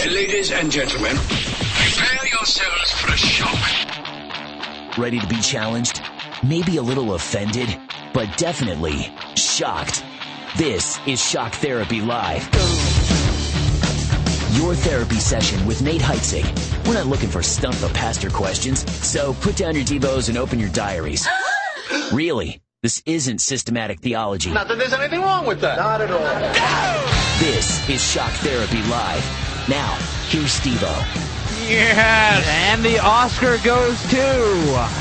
Ladies and gentlemen, prepare yourselves for a shock. Ready to be challenged? Maybe a little offended, but definitely shocked. This is Shock Therapy Live. Your therapy session with Nate Heitzig. We're not looking for stump the pastor questions, so put down your Devos and open your diaries. Really, this isn't systematic theology. Not that there's anything wrong with that. Not at all. No! This is Shock Therapy Live. Now, here's Steve-O. Yes! And the Oscar goes to...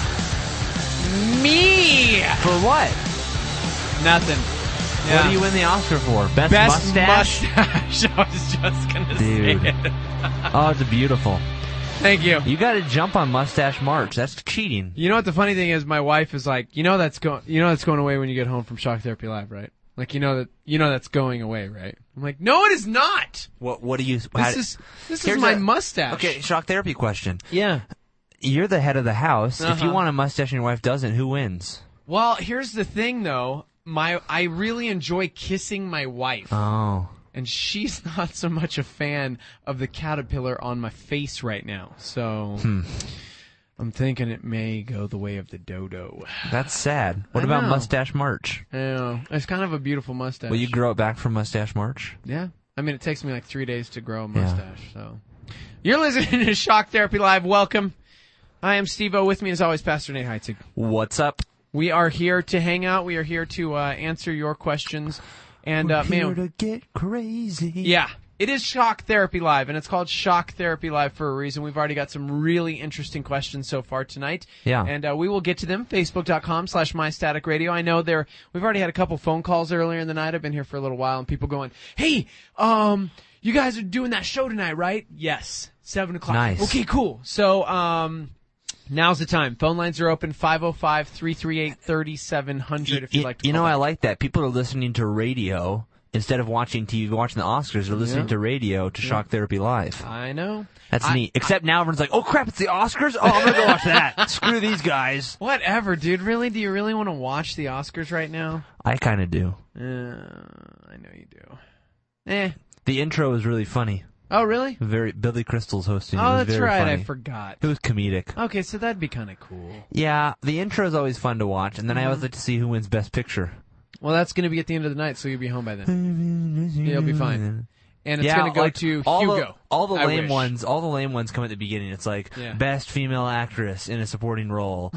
me! For what? Nothing. Yeah. What do you win the Oscar for? Best mustache? I was just gonna say it. Oh, it's beautiful. Thank you. You got to jump on Mustache March. That's cheating. You know what the funny thing is? My wife is like, that's going away when you get home from Shock Therapy Live, right? Like, that's going away, right? I'm like, no, it is not. What do you? This is my mustache. Okay, Shock Therapy question. Yeah. You're the head of the house. Uh-huh. If you want a mustache and your wife doesn't, who wins? Well, here's the thing, though. I really enjoy kissing my wife. Oh. And she's not so much a fan of the caterpillar on my face right now. So I'm thinking it may go the way of the dodo. That's sad. What about Mustache March? I know. It's kind of a beautiful mustache. Will you grow it back from Mustache March? Yeah. I mean, it takes me like 3 days to grow a mustache. Yeah. So you're listening to Shock Therapy Live. Welcome. I am Steve-O. With me, as always, Pastor Nate Heitzig. What's up? We are here to hang out. We are here to answer your questions. And we're here to get crazy. Yeah, it is Shock Therapy Live, and it's called Shock Therapy Live for a reason. We've already got some really interesting questions so far tonight. Yeah. And we will get to them. Facebook.com/MyStaticRadio. I know we've already had a couple phone calls earlier in the night. I've been here for a little while, and people going, hey, you guys are doing that show tonight, right? Yes. 7 o'clock. Nice. Okay, cool. So, now's the time. Phone lines are open, 505-338-3700 if you'd like to call I back. like that. People are listening to radio instead of watching TV, watching the Oscars. They're listening to radio to Shock Therapy Live. I know. That's neat. Except now everyone's like, oh, crap, it's the Oscars? Oh, I'm going to go watch that. Screw these guys. Whatever, dude. Really? Do you really want to watch the Oscars right now? I kind of do. I know you do. The intro is really funny. Oh, really? Billy Crystal's hosting. Oh, it was that's very right. funny. I forgot. It was comedic. Okay, so that'd be kind of cool. Yeah, the intro is always fun to watch, and then I always like to see who wins Best Picture. Well, that's going to be at the end of the night, so you'll be home by then. You'll be fine. And it's going to go to Hugo. All the lame ones come at the beginning. It's like best female actress in a supporting role,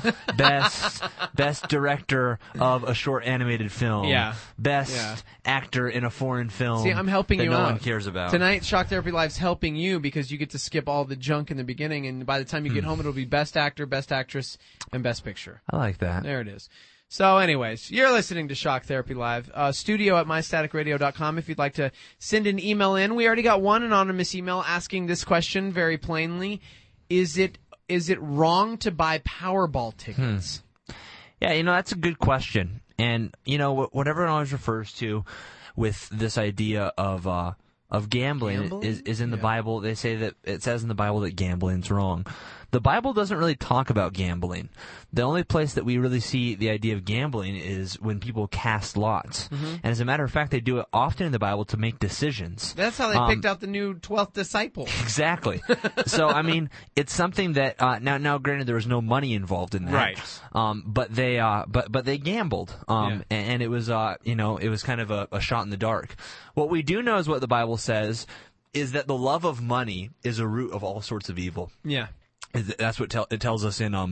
best director of a short animated film, best actor in a foreign film. See, I'm helping you out. No one cares about. Tonight, Shock Therapy Live's helping you because you get to skip all the junk in the beginning, and by the time you get home, it'll be best actor, best actress, and best picture. I like that. There it is. So anyways, you're listening to Shock Therapy Live. Studio at mystaticradio.com if you'd like to send an email in. We already got one anonymous email asking this question very plainly. Is it wrong to buy Powerball tickets? Yeah, that's a good question. And, what everyone always refers to with this idea of gambling is in the Bible. They say that it says in the Bible that gambling's wrong. The Bible doesn't really talk about gambling. The only place that we really see the idea of gambling is when people cast lots. And as a matter of fact, they do it often in the Bible to make decisions. That's how they picked out the new 12th disciple. Exactly. So, I mean, it's something that, now granted there was no money involved in that. Right. But they gambled. And it was, it was kind of a shot in the dark. What we do know is what the Bible says is that the love of money is a root of all sorts of evil. Yeah. That's what it tells us in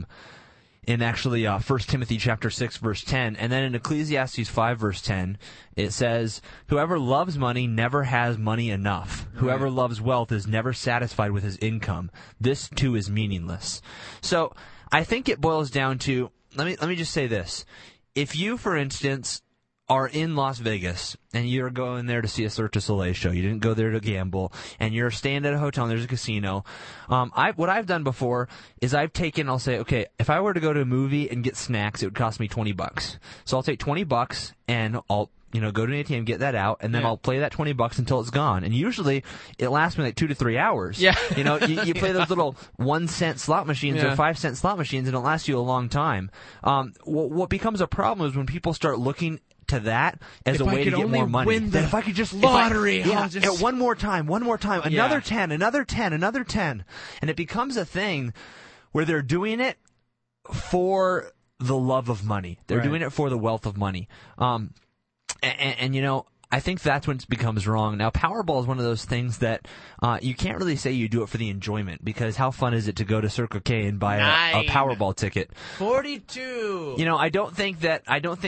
actually 1 Timothy chapter 6 verse 10, and then in Ecclesiastes 5 verse 10 it says, whoever loves money never has money enough. Right. Whoever loves wealth is never satisfied with his income. This too is meaningless. So I think it boils down to, let me just say this. If you, for instance, are in Las Vegas and you're going there to see a Cirque du Soleil show, you didn't go there to gamble, and you're staying at a hotel and there's a casino, what I've done before is I'll say, okay, if I were to go to a movie and get snacks, it would cost me $20. So I'll take $20 and I'll go to an ATM, get that out, and then I'll play that $20 until it's gone. And usually it lasts me like 2 to 3 hours. Yeah. You play those little 1-cent slot machines or 5-cent slot machines, and it lasts you a long time. What becomes a problem is when people start looking to that as a If I way to could get only more money. win That the if I could just lottery, if I- I'll just- one more time, another Yeah. 10, another 10, another 10, and it becomes a thing where they're doing it for the love of money. They're Right. doing it for the wealth of money. And you know, I think that's when it becomes wrong. Now, Powerball is one of those things that you can't really say you do it for the enjoyment, because how fun is it to go to Circle K and buy a Powerball ticket? 42. You know, I don't think that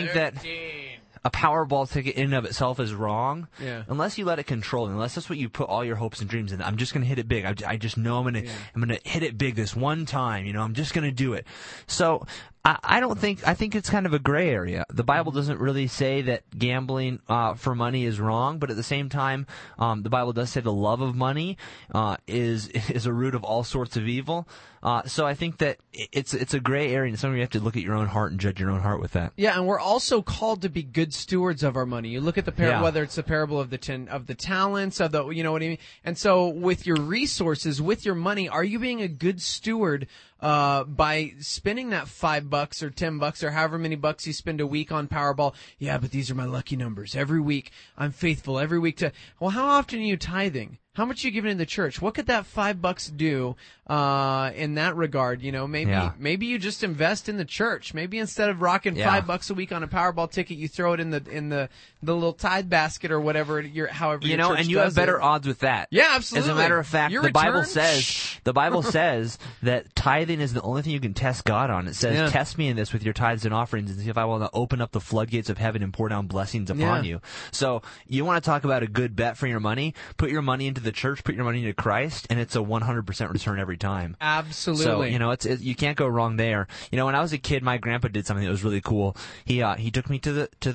a Powerball ticket in and of itself is wrong, unless you let it control, unless that's what you put all your hopes and dreams in. I'm just going to hit it big. I just know I'm going to hit it big this one time. You know, I'm just going to do it. So I think it's kind of a gray area. The Bible doesn't really say that gambling for money is wrong, but at the same time, the Bible does say the love of money is a root of all sorts of evil. So I think that it's a gray area, and sometimes you have to look at your own heart and judge your own heart with that. Yeah, and we're also called to be good stewards of our money. You look at the whether it's the parable of the talents, of the, you know what I mean? And so with your resources, with your money, are you being a good steward by spending that $5 or $10 or however many bucks you spend a week on Powerball? Yeah, but these are my lucky numbers. Every week I'm faithful. Every week to, well, how often are you tithing? How much are you giving in the church? What could that $5 do in that regard? You know, maybe you just invest in the church. Maybe instead of rocking $5 a week on a Powerball ticket, you throw it in the little tithe basket or whatever. However, you know, and you have better odds with that. Yeah, absolutely. As a matter of fact, Your the Bible return? says that tithing is the only thing you can test God on. It says, "Test me in this with your tithes and offerings, and see if I will not open up the floodgates of heaven and pour down blessings upon you." So you want to talk about a good bet for your money? Put your money into the church. Put your money into Christ, and it's a 100% return every time. Absolutely. So, you know, you can't go wrong there. You know, when I was a kid, my grandpa did something that was really cool. He took me to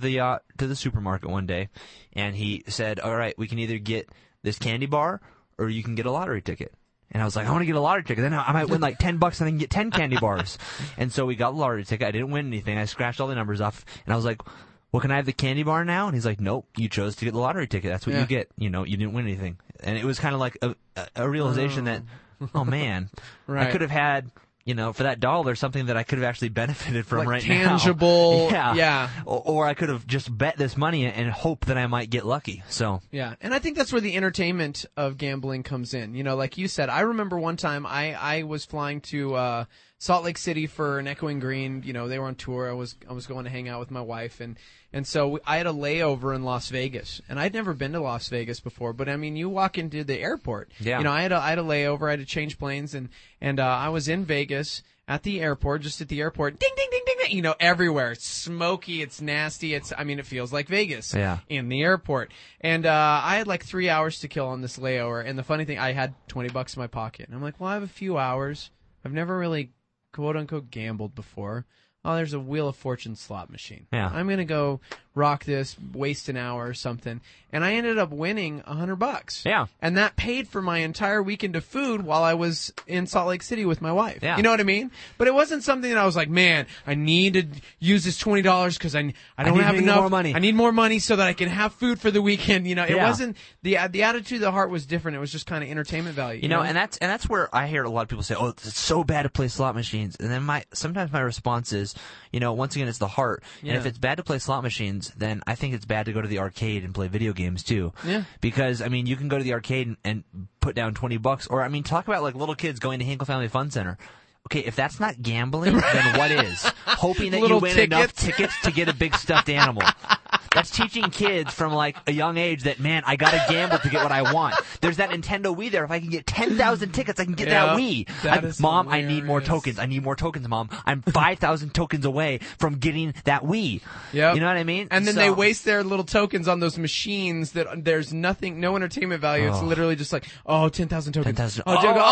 the supermarket one day, and he said, "All right, we can either get this candy bar, or you can get a lottery ticket." And I was like, "I want to get a lottery ticket. Then I might win like $10 and I can get 10 candy bars." And so we got the lottery ticket. I didn't win anything. I scratched all the numbers off, and I was like, "Well, can I have the candy bar now?" And he's like, "Nope, you chose to get the lottery ticket. That's what you get. You know, you didn't win anything." And it was kind of like a realization that, oh man, I could have had, you know, for that $1 something that I could have actually benefited from like now. Tangible. Yeah. Or I could have just bet this money and hope that I might get lucky. So. Yeah. And I think that's where the entertainment of gambling comes in. You know, like you said, I remember one time I was flying to, Salt Lake City for an Echoing Green. You know, they were on tour. I was going to hang out with my wife, and so I had a layover in Las Vegas, and I'd never been to Las Vegas before. But I mean, you walk into the airport. Yeah. You know, I had a layover. I had to change planes, and I was in Vegas at the airport, just at the airport. Ding, ding, ding, ding, ding. You know, everywhere. It's smoky. It's nasty. It feels like Vegas. Yeah. In the airport, and I had like 3 hours to kill on this layover. And the funny thing, I had $20 in my pocket, and I'm like, well, I have a few hours. I've never really quote unquote gambled before. Oh, there's a Wheel of Fortune slot machine. Yeah. I'm gonna go rock this, waste an hour or something. And I ended up winning $100. Yeah. And that paid for my entire weekend of food while I was in Salt Lake City with my wife. Yeah. You know what I mean? But it wasn't something that I was like, man, I need to use this $20 because I don't have enough more money. I need more money so that I can have food for the weekend. You know, it Yeah. wasn't the attitude of the heart was different. It was just kind of entertainment value. You know, and that's where I hear a lot of people say, "Oh, it's so bad to play slot machines." And then sometimes my response is, you know, once again, it's the heart. Yeah. And if it's bad to play slot machines, then I think it's bad to go to the arcade and play video games too. Yeah. Because I mean, you can go to the arcade and put down $20, or I mean, talk about like little kids going to Hinkle Family Fun Center. Okay, if that's not gambling, then what is? Hoping that Little you win enough tickets to get a big stuffed animal. That's teaching kids from like a young age that, man, I gotta gamble to get what I want. There's that Nintendo Wii there. If I can get 10,000 tickets, I can get that Wii. That is Mom, hilarious. I need more tokens. I need more tokens, Mom. I'm 5,000 tokens away from getting that Wii. Yep. You know what I mean? And then So- they waste their little tokens on those machines that there's no entertainment value. It's literally just like, 10,000 tokens. 10,000.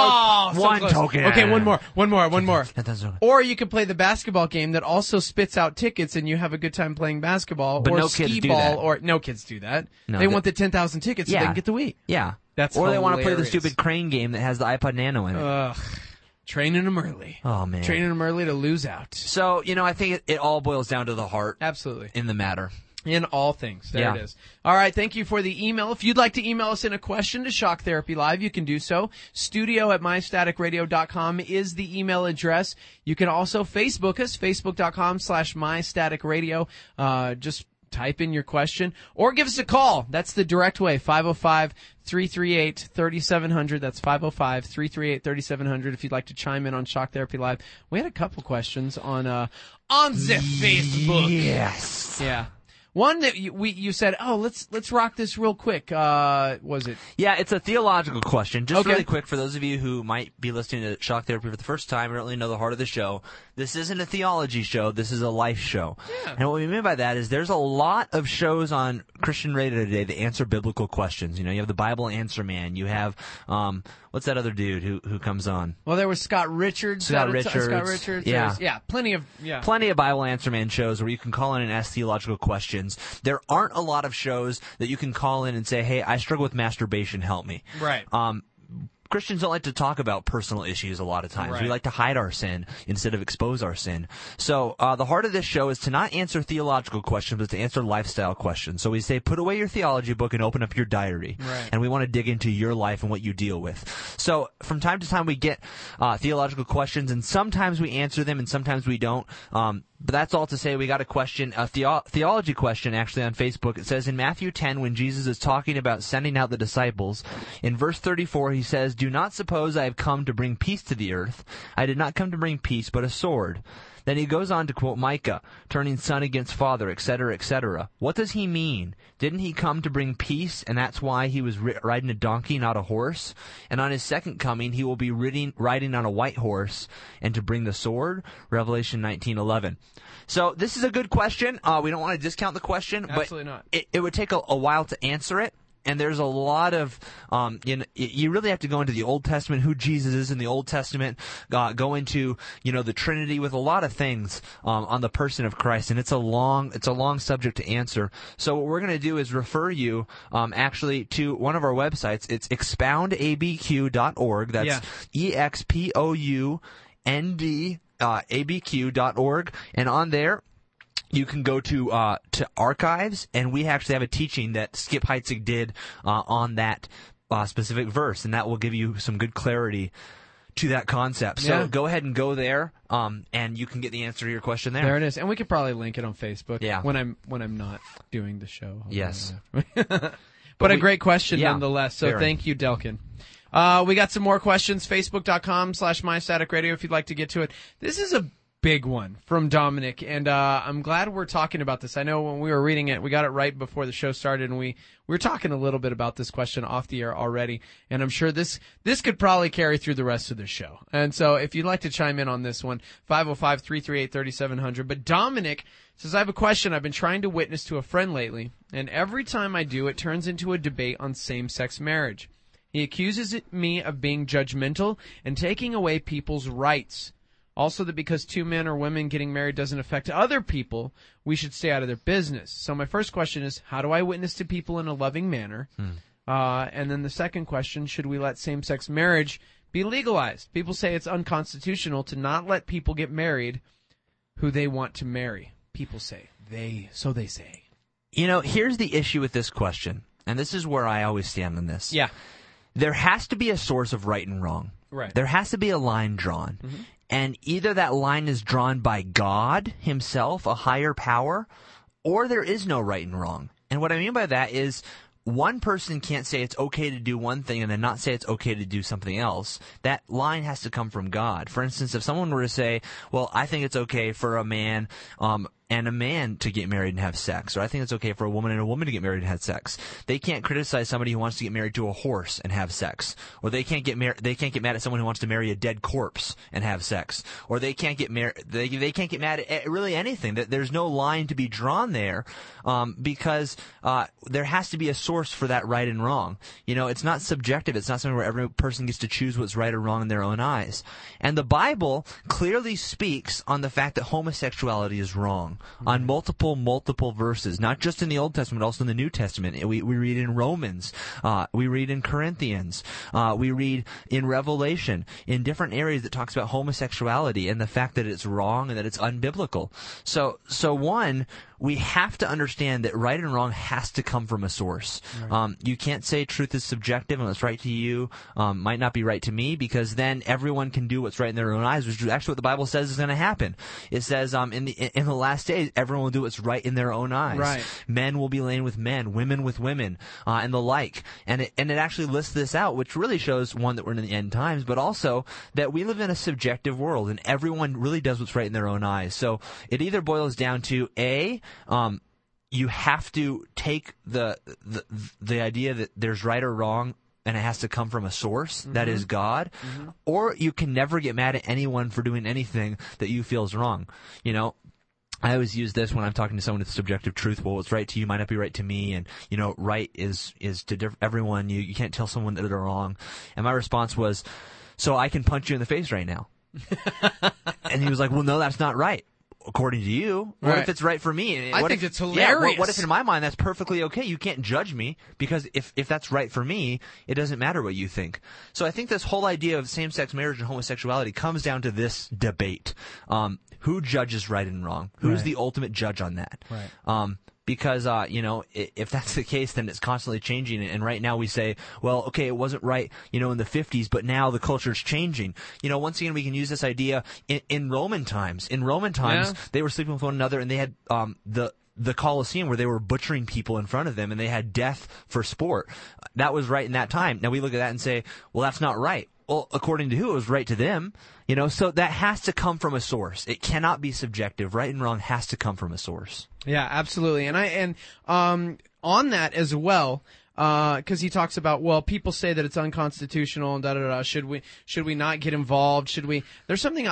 So one close. token. Okay, one more. 10,000. Or you could play the basketball game that also spits out tickets and you have a good time playing basketball. But or no skee kids do ball, that. or no kids do that. No, they want the 10,000 tickets so they can get the Wii. Yeah. That's or they want to play the hilarious. stupid crane game that has the iPod Nano in it. Ugh. Training them early. Oh, man. Training them early to lose out. So, you know, I think it all boils down to the heart Absolutely. in the matter. In all things. There Yeah. it is. All right. Thank you for the email. If you'd like to email us in a question to Shock Therapy Live, you can do so. studio@mystaticradio.com is the email address. You can also Facebook us, facebook.com/mystaticradio. Just type in your question or give us a call. That's the direct way, 505-338-3700. That's 505-338-3700 if you'd like to chime in on Shock Therapy Live. We had a couple questions on the Facebook. Yes. Yeah. One that you said, let's rock this real quick. Was it? Yeah, it's a theological question. Just Okay. really quick for those of you who might be listening to Shock Therapy for the first time, don't really know the heart of the show. This isn't a theology show. This is a life show. Yeah. And what we mean by that is there's a lot of shows on Christian radio today that answer biblical questions. You know, you have the Bible Answer Man. You have, what's that other dude who comes on? Well, there was Scott Richards. Scott Richards. Yeah. There's, plenty of Bible Answer Man shows where you can call in and ask theological questions. There aren't a lot of shows that you can call in and say, hey, I struggle with masturbation, help me. Right. Christians don't like to talk about personal issues a lot of times. Right. We like to hide our sin instead of expose our sin. So the heart of this show is to not answer theological questions, but to answer lifestyle questions. So we say, put away your theology book and open up your diary. Right. And we want to dig into your life and what you deal with. So from time to time we get theological questions, and sometimes we answer them and sometimes we don't. But that's all to say we got a question, a theology question actually on Facebook. It says in Matthew 10, when Jesus is talking about sending out the disciples, in verse 34 he says, do not suppose I have come to bring peace to the earth. I did not come to bring peace, but a sword. Then he goes on to quote Micah, turning son against father, etc., etc. What does he mean? Didn't he come to bring peace, and that's why he was riding a donkey, not a horse? And on his second coming, he will be riding on a white horse, and to bring the sword? Revelation 19:11. So this is a good question. We don't want to discount the question, Absolutely but not. it would take a while to answer it. And there's a lot of, you really have to go into the Old Testament, who Jesus is in the Old Testament, go into, the Trinity with a lot of things, on the person of Christ. And it's a long subject to answer. So what we're going to do is refer you, actually to one of our websites. It's expoundabq.org. That's EXPOUND, abq.org. And on there, you can go to archives, and we actually have a teaching that Skip Heitzig did on that specific verse, and that will give you some good clarity to that concept. So go ahead and go there, and you can get the answer to your question there. There it is, and we could probably link it on Facebook. Yeah. When I'm not doing the show. Yes. But a great question nonetheless. So thank you, Delkin. We got some more questions. Facebook.com/MyStaticRadio if you'd like to get to it. This is a big one from Dominic, and I'm glad we're talking about this. I know when we were reading it, we got it right before the show started, and we were talking a little bit about this question off the air already, and I'm sure this could probably carry through the rest of the show. And so if you'd like to chime in on this one, 505-338-3700. But Dominic says, I have a question. I've been trying to witness to a friend lately, and every time I do, it turns into a debate on same-sex marriage. He accuses me of being judgmental and taking away people's rights. Also, that because two men or women getting married doesn't affect other people, we should stay out of their business. So my first question is, how do I witness to people in a loving manner? And then the second question, should we let same-sex marriage be legalized? People say it's unconstitutional to not let people get married who they want to marry. People say. So they say. Here's the issue with this question, and this is where I always stand on this. Yeah. There has to be a source of right and wrong. Right. There has to be a line drawn. Mm-hmm. And either that line is drawn by God himself, a higher power, or there is no right and wrong. And what I mean by that is one person can't say it's okay to do one thing and then not say it's okay to do something else. That line has to come from God. For instance, if someone were to say, well, I think it's okay for a man and a man to get married and have sex, or I think it's okay for a woman and a woman to get married and have sex. They can't criticize somebody who wants to get married to a horse and have sex, or they can't get mad at someone who wants to marry a dead corpse and have sex, or they can't get they can't get mad at really anything. That there's no line to be drawn there, because there has to be a source for that right and wrong. It's not subjective. It's not something where every person gets to choose what's right or wrong in their own eyes. And the Bible clearly speaks on the fact that homosexuality is wrong. On multiple verses, not just in the Old Testament, also in the New Testament. We read in Romans, we read in Corinthians, we read in Revelation, in different areas that talks about homosexuality and the fact that it's wrong and that it's unbiblical. So one, we have to understand that right and wrong has to come from a source. Right. You can't say truth is subjective and what's right to you might not be right to me, because then everyone can do what's right in their own eyes, which is actually what the Bible says is going to happen. It says in the last days, everyone will do what's right in their own eyes. Right. Men will be laying with men, women with women, and the like. And it actually lists this out, which really shows, one, that we're in the end times, but also that we live in a subjective world, and everyone really does what's right in their own eyes. So it either boils down to you have to take the idea that there's right or wrong, and it has to come from a source that is God, or you can never get mad at anyone for doing anything that you feel is wrong. You know, I always use this when I'm talking to someone with subjective truth. Well, what's right to you might not be right to me, and right is to everyone. You can't tell someone that they're wrong. And my response was, so I can punch you in the face right now. And he was like, well, no, that's not right. According to you, what Right. if it's right for me? I think it's hilarious. Yeah, what if in my mind that's perfectly okay? You can't judge me, because if that's right for me, it doesn't matter what you think. So I think this whole idea of same-sex marriage and homosexuality comes down to this debate. Who judges right and wrong? Who's Right. the ultimate judge on that? Right. Because, if that's the case, then it's constantly changing. And right now we say, well, okay, it wasn't right, in the 50s, but now the culture's changing. Once again, we can use this idea in Roman times. In Roman times, Yeah. they were sleeping with one another, and they had, the Colosseum, where they were butchering people in front of them, and they had death for sport. That was right in that time. Now we look at that and say, well, that's not right. Well, according to who? It was right to them. So that has to come from a source. It cannot be subjective. Right and wrong has to come from a source. Yeah, absolutely. And on that as well, because he talks about, well, people say that it's unconstitutional and da-da-da. Should we not get involved? There's something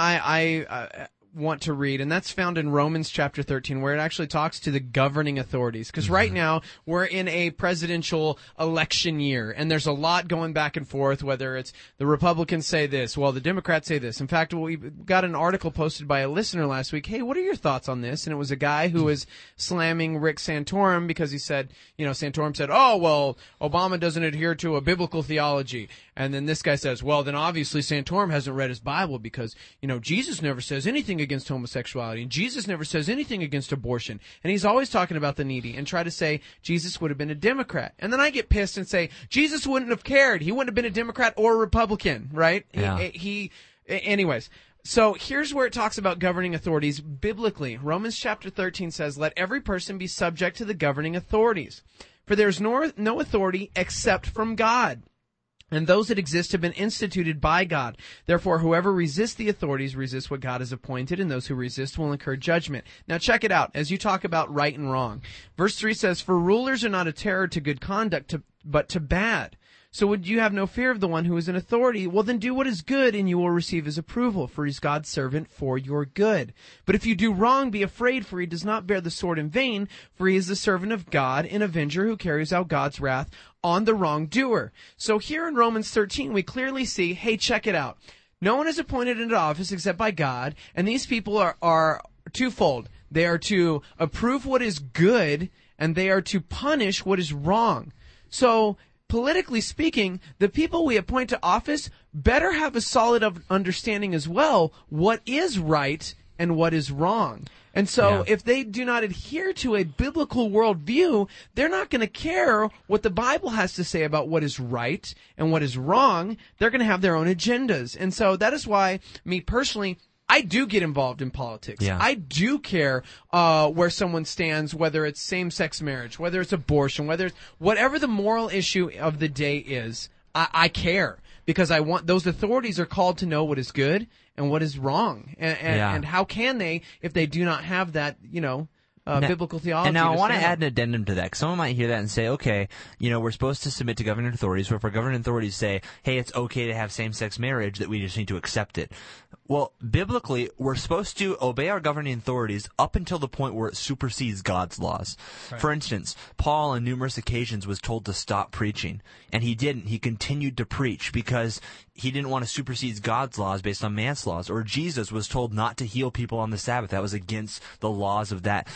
I want to read, and that's found in Romans chapter 13, where it actually talks to the governing authorities. Because right now, we're in a presidential election year, and there's a lot going back and forth, whether it's the Republicans say this, well, the Democrats say this. In fact, we got an article posted by a listener last week, hey, what are your thoughts on this? And it was a guy who was slamming Rick Santorum because he said, Santorum said, oh, well, Obama doesn't adhere to a biblical theology. And then this guy says, well, then obviously Santorum hasn't read his Bible, because, Jesus never says anything against homosexuality, and Jesus never says anything against abortion. And he's always talking about the needy, and try to say Jesus would have been a Democrat. And then I get pissed and say, Jesus wouldn't have cared. He wouldn't have been a Democrat or a Republican, right? Yeah. Anyways. So here's where it talks about governing authorities biblically. Romans chapter 13 says, let every person be subject to the governing authorities. For there's no authority except from God. And those that exist have been instituted by God. Therefore, whoever resists the authorities resists what God has appointed, and those who resist will incur judgment. Now check it out, as you talk about right and wrong. Verse 3 says, for rulers are not a terror to good conduct, but to bad. So would you have no fear of the one who is in authority? Well, then do what is good, and you will receive his approval, for he's God's servant for your good. But if you do wrong, be afraid, for he does not bear the sword in vain, for he is the servant of God, an avenger who carries out God's wrath on the wrongdoer. So here in Romans 13, we clearly see, hey, check it out. No one is appointed into office except by God, and these people are twofold. They are to approve what is good, and they are to punish what is wrong. So, politically speaking, the people we appoint to office better have a solid understanding as well what is right and what is wrong. And so if they do not adhere to a biblical worldview, they're not going to care what the Bible has to say about what is right and what is wrong. They're going to have their own agendas. And so that is why, me personally, I do get involved in politics. Yeah. I do care where someone stands, whether it's same-sex marriage, whether it's abortion, whether it's whatever the moral issue of the day is. I care, because I want those authorities are called to know what is good and what is wrong, and how can they if they do not have that biblical theology. And now I want to stand add an addendum to that, because someone might hear that and say, okay, we're supposed to submit to governing authorities, but if our governing authorities say, hey, it's okay to have same-sex marriage, that we just need to accept it. Well, biblically, we're supposed to obey our governing authorities up until the point where it supersedes God's laws. Right. For instance, Paul on numerous occasions was told to stop preaching, and he didn't. He continued to preach because he didn't want to supersede God's laws based on man's laws. Or Jesus was told not to heal people on the Sabbath. That was against the laws of that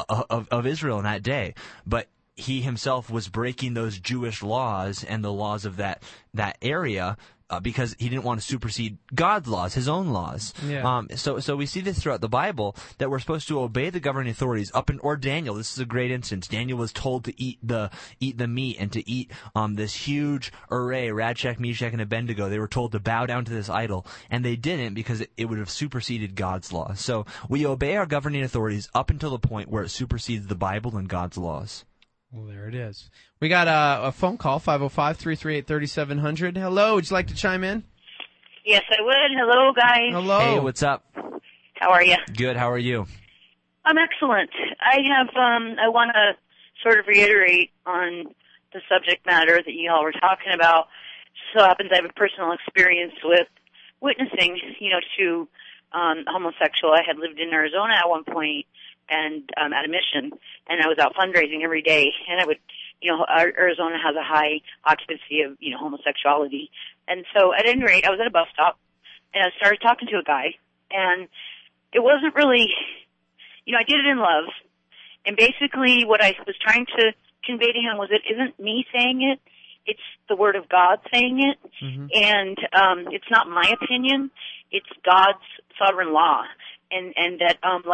of Israel in that day. But he himself was breaking those Jewish laws and the laws of that area because he didn't want to supersede God's laws, his own laws. Yeah. So we see this throughout the Bible that we're supposed to obey the governing authorities. Or Daniel, this is a great instance. Daniel was told to eat the meat and to eat this huge array, Radshak, Meshach, and Abednego. They were told to bow down to this idol, and they didn't because it would have superseded God's law. So we obey our governing authorities up until the point where it supersedes the Bible and God's laws. Well, there it is. We got a phone call, 505-338-3700. Hello, would you like to chime in? Yes, I would. Hello, guys. Hello. Hey, what's up? How are you? Good, how are you? I'm excellent. I want to sort of reiterate on the subject matter that you all were talking about. So happens I have a personal experience with witnessing, to homosexual. I had lived in Arizona at one point and at a mission, and I was out fundraising every day, and I would, Arizona has a high occupancy of, homosexuality. And so at any rate, I was at a bus stop, and I started talking to a guy, and it wasn't really, I did it in love. And basically what I was trying to convey to him was it isn't me saying it, it's the Word of God saying it. Mm-hmm. And it's not my opinion, it's God's sovereign law. And that,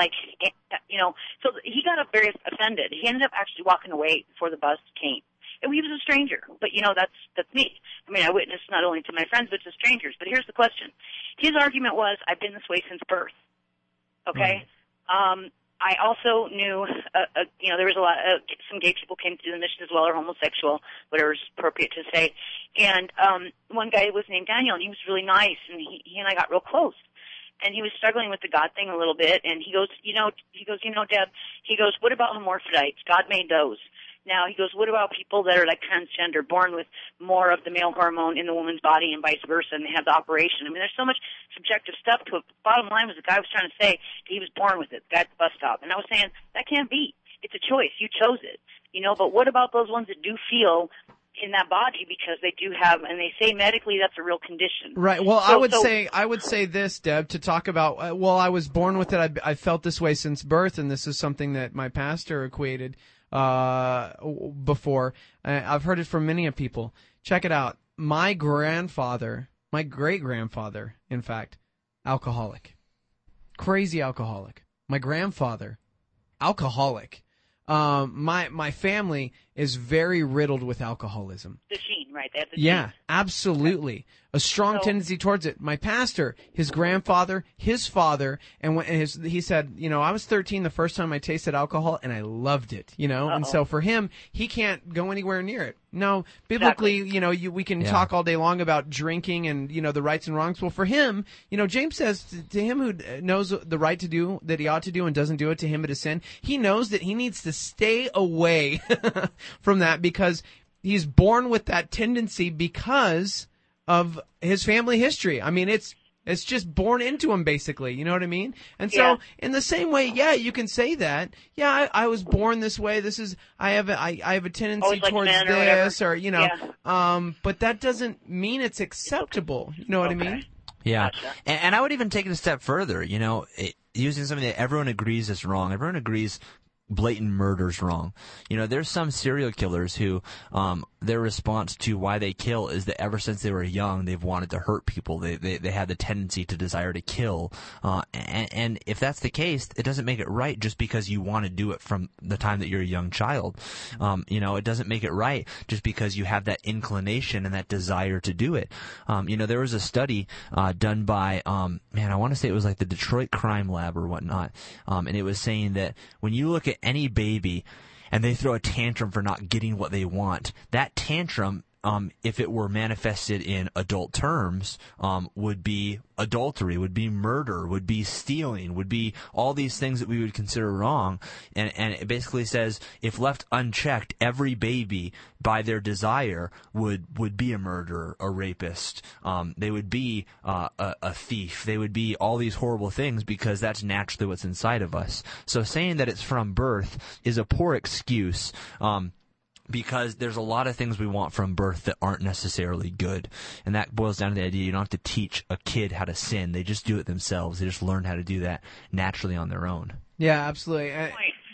so he got up very offended. He ended up actually walking away before the bus came. And he was a stranger, but that's me. I mean, I witnessed not only to my friends, but to strangers. But here's the question. His argument was, I've been this way since birth. Okay? Mm-hmm. I also knew, there was some gay people came to the mission as well, or homosexual, whatever's appropriate to say. And, one guy was named Daniel, and he was really nice, and he and I got real close. And he was struggling with the God thing a little bit, and he goes, Deb, what about hermaphrodites? God made those. Now, he goes, what about people that are like transgender, born with more of the male hormone in the woman's body and vice versa, and they have the operation? I mean, there's so much subjective stuff to it. Bottom line was the guy was trying to say he was born with it, the guy at the bus stop. And I was saying, that can't be. It's a choice. You chose it. But what about those ones that do feel in that body because they do have, and they say medically that's a real condition. Right. Well, I would say this, Deb, to talk about, I was born with it. I felt this way since birth, and this is something that my pastor equated before. I've heard it from many people. Check it out. My great-grandfather, in fact, alcoholic. Crazy alcoholic. My grandfather, alcoholic. My family is very riddled with alcoholism. The gene, right? They have the yeah, gene. Absolutely. A strong tendency towards it. My pastor, his grandfather, his father, and he said, I was 13 the first time I tasted alcohol, and I loved it, And so for him, he can't go anywhere near it. No, biblically, exactly. We can talk all day long about drinking and, the rights and wrongs. Well, for him, James says to him who knows the right to do that he ought to do and doesn't do it, to him it is sin. He knows that he needs to stay away from that because he's born with that tendency because of his family history. I mean, it's just born into him, basically. You know what I mean? And so, in the same way, you can say that. Yeah, I was born this way. I have a tendency towards this, or but that doesn't mean it's acceptable. You know what I mean? Yeah, Gotcha. And I would even take it a step further. Using something that everyone agrees is wrong. Everyone agrees blatant murder's wrong. There's some serial killers who their response to why they kill is that ever since they were young, they've wanted to hurt people. They had the tendency to desire to kill. And if that's the case, it doesn't make it right just because you want to do it from the time that you're a young child. It doesn't make it right just because you have that inclination and that desire to do it. There was a study done by, I want to say it was like the Detroit Crime Lab or whatnot. And it was saying that when you look at any baby and they throw a tantrum for not getting what they want, that tantrum, if it were manifested in adult terms, would be adultery, would be murder, would be stealing, would be all these things that we would consider wrong. And it basically says if left unchecked, every baby by their desire would be a murderer, a rapist. They would be a thief. They would be all these horrible things because that's naturally what's inside of us. So saying that it's from birth is a poor excuse. Because there's a lot of things we want from birth that aren't necessarily good. And that boils down to the idea you don't have to teach a kid how to sin. They just do it themselves. They just learn how to do that naturally on their own. Yeah, absolutely. If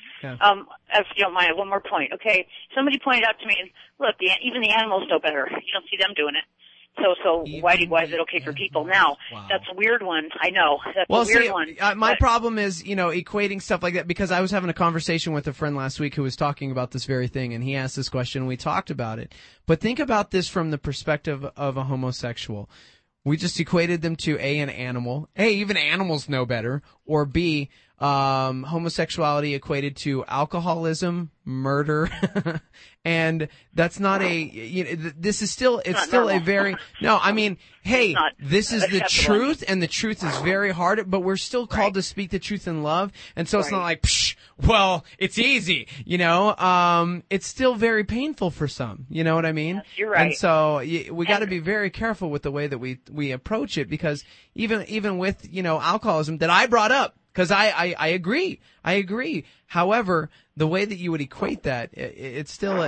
you don't mind, one more point. Okay, somebody pointed out to me, look, even the animals know better. You don't see them doing it. So why is it okay for people? Now, that's a weird one. I know. That's a weird one. My problem is, equating stuff like that, because I was having a conversation with a friend last week who was talking about this very thing, and he asked this question, and we talked about it. But think about this from the perspective of a homosexual. We just equated them to A, an animal. A, even animals know better. Or B, homosexuality equated to alcoholism, murder, and that's not this is still, it's still normal. a very, no, I mean, hey, this is the acceptable. truth, and the truth is very hard, but we're still called to speak the truth in love, and so it's not like, psh, well, it's easy, it's still very painful for some, you know what I mean? Yes, you're right. And so we got to be very careful with the way that we approach it, because even with, alcoholism that I brought up, because I agree. However, the way that you would equate that, it's still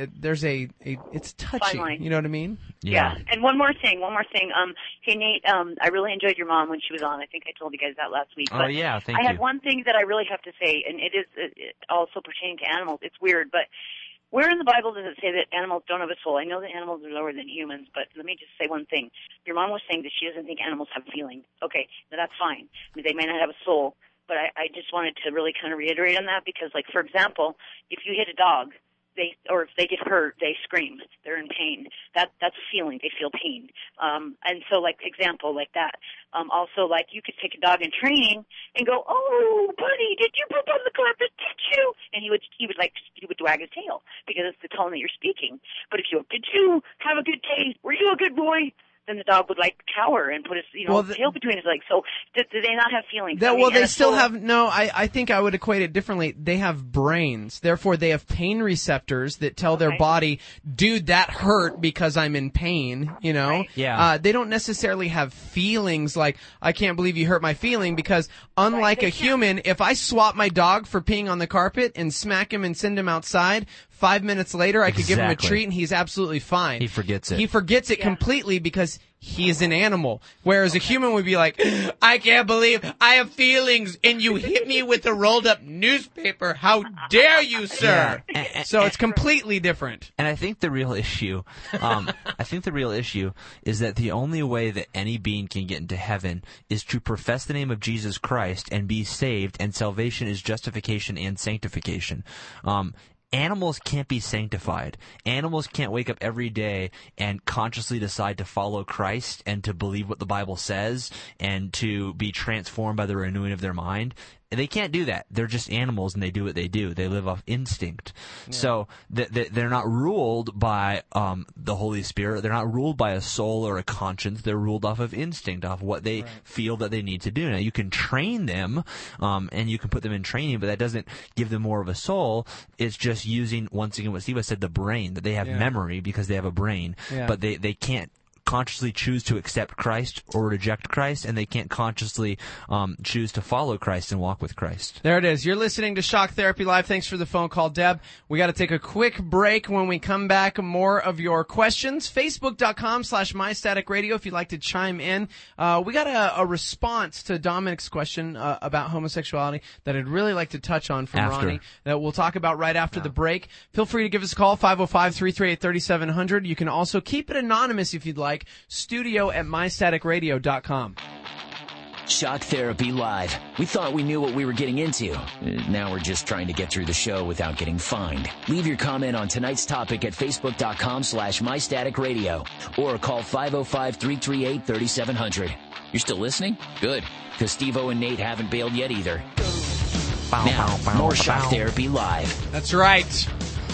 it's touchy. You know what I mean? Yeah. And one more thing. Hey Nate, I really enjoyed your mom when she was on. I think I told you guys that last week. Oh yeah, thank you. I had one thing that I really have to say, and it is also pertaining to animals. It's weird, but where in the Bible does it say that animals don't have a soul? I know that animals are lower than humans, but let me just say one thing. Your mom was saying that she doesn't think animals have feelings. Okay, now that's fine. I mean, they may not have a soul, but I just wanted to really kind of reiterate on that, because, like, for example, if you hit a dog, or if they get hurt, they scream. They're in pain. That's a feeling. They feel pain. And so, like, example like that. Also, like, you could take a dog in training and go, "Oh, buddy, did you poop on the carpet? Did you?" And he would wag his tail, because it's the tone that you're speaking. But if did you have a good day? Were you a good boy? Then the dog would cower and put his tail between his legs. So do they not have feelings? They still have no. I think I would equate it differently. They have brains, therefore they have pain receptors that tell their body, "Dude, that hurt because I'm in pain." Right. Yeah. They don't necessarily have feelings like, "I can't believe you hurt my feeling," because unlike a human, if I swap my dog for peeing on the carpet and smack him and send him outside, 5 minutes later, I could give him a treat and he's absolutely fine. He forgets it. He forgets it completely because he's an animal. Whereas a human would be like, "I can't believe I have feelings and you hit me with a rolled up newspaper. How dare you, sir?" Yeah. So it's completely different. And I think the real issue, is that the only way that any being can get into heaven is to profess the name of Jesus Christ and be saved, and salvation is justification and sanctification. Animals can't be sanctified. Animals can't wake up every day and consciously decide to follow Christ and to believe what the Bible says and to be transformed by the renewing of their mind. They can't do that. They're just animals, and they do what they do. They live off instinct. Yeah. So they're not ruled by the Holy Spirit. They're not ruled by a soul or a conscience. They're ruled off of instinct, off what they feel that they need to do. Now, you can train them, and you can put them in training, but that doesn't give them more of a soul. It's just using, once again, what Steve said, the brain, that they have memory because they have a brain, but they can't consciously choose to accept Christ or reject Christ, and they can't consciously choose to follow Christ and walk with Christ. There it is. You're listening to Shock Therapy Live. Thanks for the phone call, Deb. We got to take a quick break. When we come back, more of your questions. Facebook.com/MyStaticRadio if you'd like to chime in. We got a response to Dominic's question about homosexuality that I'd really like to touch on from Ronnie that we'll talk about right after the break. Feel free to give us a call, 505-338-3700. You can also keep it anonymous if you'd like. Studio@MyStaticRadio.com. Shock Therapy Live. We thought we knew what we were getting into. Now we're just trying to get through the show without getting fined. Leave your comment on tonight's topic at Facebook.com/MyStaticRadio or call 505-338-3700. You're still listening? Good, because Steve-O and Nate haven't bailed yet either. Now, more Shock Therapy Live. That's right.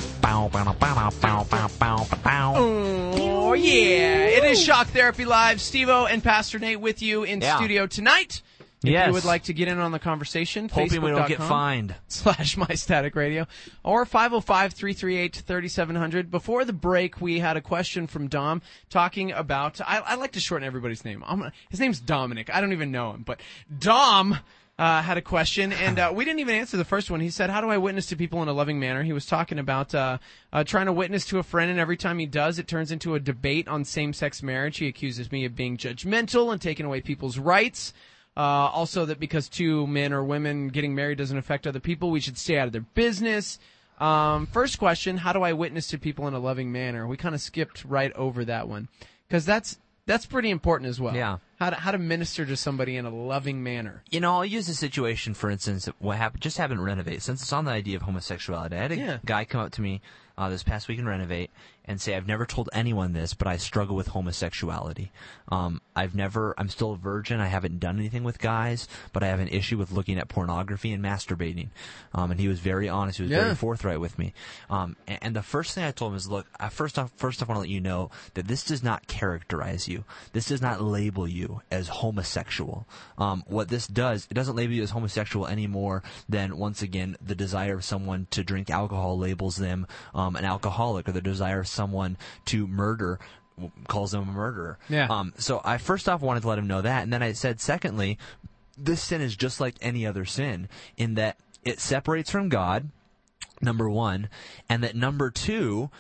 Oh, yeah. It is Shock Therapy Live. Steve-O and Pastor Nate with you in studio tonight. If you would like to get in on the conversation, hoping we don't get fined. /MyStaticRadio or 505-338-3700. Before the break, we had a question from Dom talking about, I like to shorten everybody's name. His name's Dominic. I don't even know him, but Dom had a question, and we didn't even answer the first one. He said, "How do I witness to people in a loving manner?" He was talking about trying to witness to a friend, and every time he does, it turns into a debate on same-sex marriage. He accuses me of being judgmental and taking away people's rights. Also, that because two men or women getting married doesn't affect other people, we should stay out of their business. First question, how do I witness to people in a loving manner? We kind of skipped right over that one. Because that's pretty important as well. Yeah. How to minister to somebody in a loving manner. You know, I'll use a situation, for instance, what happened, just happened to Renovate. Since it's on the idea of homosexuality, I had a guy come up to me this past week in Renovate and say, I've never told anyone this, but I struggle with homosexuality. I'm still a virgin. I haven't done anything with guys, but I have an issue with looking at pornography and masturbating. And he was very honest. He was very forthright with me. And the first thing I told him is, look, first off, I want to let you know that this does not characterize you. This does not label you as homosexual. What this does, it doesn't label you as homosexual any more than, once again, the desire of someone to drink alcohol labels them an alcoholic, or the desire of someone to murder calls them a murderer. Yeah. So I first off wanted to let him know that, and then I said, secondly, this sin is just like any other sin in that it separates from God, number one, and that number two,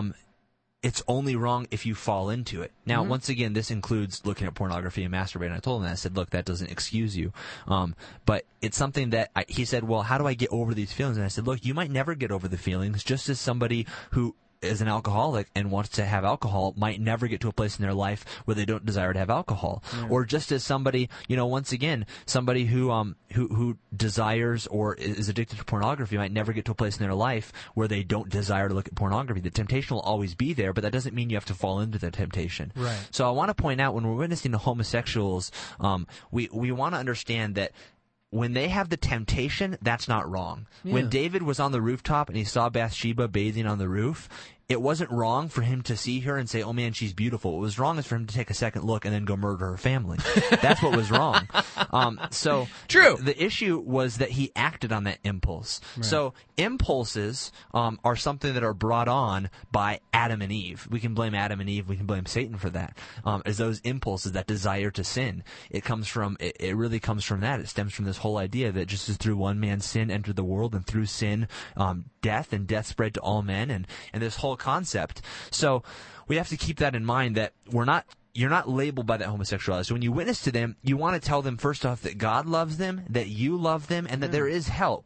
it's only wrong if you fall into it. Now, once again, this includes looking at pornography and masturbating. I told him that. I said, look, that doesn't excuse you. But it's something that he said, well, how do I get over these feelings? And I said, look, you might never get over the feelings, just as somebody who is an alcoholic and wants to have alcohol might never get to a place in their life where they don't desire to have alcohol. Or just as somebody, once again, somebody who desires or is addicted to pornography might never get to a place in their life where they don't desire to look at pornography. The temptation will always be there, but that doesn't mean you have to fall into the temptation. Right. So I want to point out, when we're witnessing to homosexuals, we want to understand that when they have the temptation, that's not wrong. Yeah. When David was on the rooftop and he saw Bathsheba bathing on the roof, it wasn't wrong for him to see her and say, oh man, she's beautiful. What was wrong is for him to take a second look and then go murder her family. That's what was wrong. So True. The issue was that he acted on that impulse. Right. So impulses are something that are brought on by Adam and Eve. We can blame Adam and Eve. We can blame Satan for that. As those impulses, that desire to sin, it really comes from that. It stems from this whole idea that just as through one man's sin entered the world, and through sin death, and death spread to all men, and this whole concept. So we have to keep that in mind, that you're not labeled by that homosexuality. So when you witness to them, you want to tell them, first off, that God loves them, that you love them, and that there is help.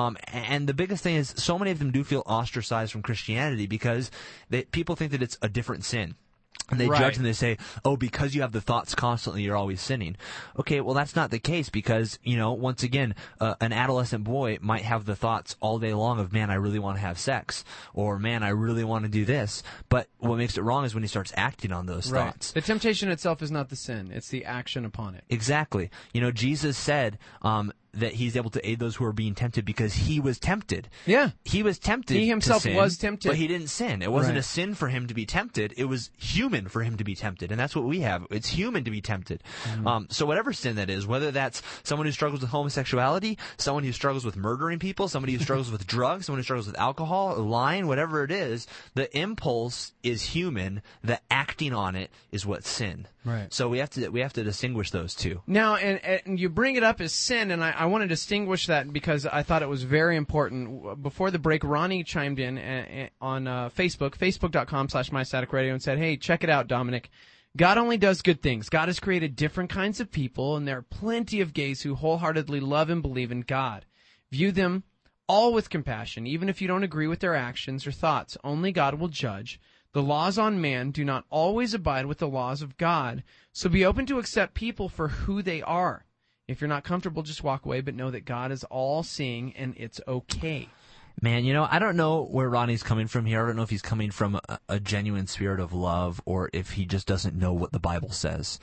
And the biggest thing is, so many of them do feel ostracized from Christianity because people think that it's a different sin. And they judge and they say, oh, because you have the thoughts constantly, you're always sinning. Okay, well, that's not the case because, once again, an adolescent boy might have the thoughts all day long of, man, I really want to have sex, or man, I really want to do this. But what makes it wrong is when he starts acting on those thoughts. The temptation itself is not the sin. It's the action upon it. Exactly. Jesus said that he's able to aid those who are being tempted because he was tempted. Yeah. He was tempted. He himself to sin, was tempted. But he didn't sin. It wasn't a sin for him to be tempted. It was human for him to be tempted. And that's what we have. It's human to be tempted. So whatever sin that is, whether that's someone who struggles with homosexuality, someone who struggles with murdering people, somebody who struggles with drugs, someone who struggles with alcohol, lying, whatever it is, the impulse is human. The acting on it is what's sin. Right. So we have to distinguish those two. Now, and you bring it up as sin, and I want to distinguish that because I thought it was very important. Before the break, Ronnie chimed in on Facebook, facebook.com/mystaticradio, and said, hey, check it out, Dominic. God only does good things. God has created different kinds of people, and there are plenty of gays who wholeheartedly love and believe in God. View them all with compassion, even if you don't agree with their actions or thoughts. Only God will judge. The laws on man do not always abide with the laws of God, so be open to accept people for who they are. If you're not comfortable, just walk away, but know that God is all-seeing and it's okay. Man, I don't know where Ronnie's coming from here. I don't know if he's coming from a genuine spirit of love or if he just doesn't know what the Bible says.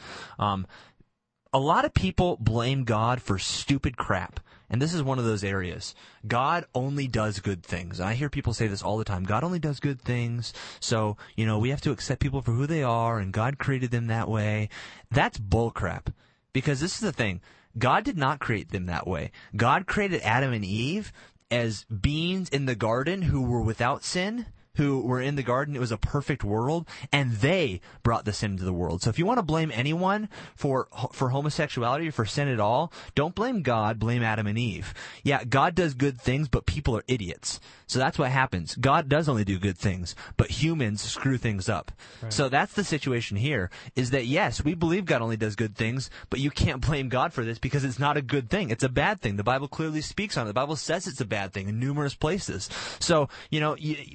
A lot of people blame God for stupid crap. And this is one of those areas. God only does good things. And I hear people say this all the time. God only does good things. So, we have to accept people for who they are, and God created them that way. That's bullcrap. Because this is the thing. God did not create them that way. God created Adam and Eve as beings in the garden who were without sin, who were in the garden. It was a perfect world, and they brought the sin into the world. So if you want to blame anyone for homosexuality or for sin at all, don't blame God, blame Adam and Eve. Yeah, God does good things, but people are idiots. So that's what happens. God does only do good things, but humans screw things up. Right. So that's the situation here, is that yes, we believe God only does good things, but you can't blame God for this because it's not a good thing. It's a bad thing. The Bible clearly speaks on it. The Bible says it's a bad thing in numerous places. So, we use this